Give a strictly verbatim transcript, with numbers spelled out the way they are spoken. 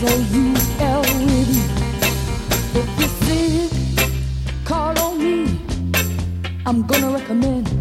U L with you. If you're sick, call on me. I'm gonna recommend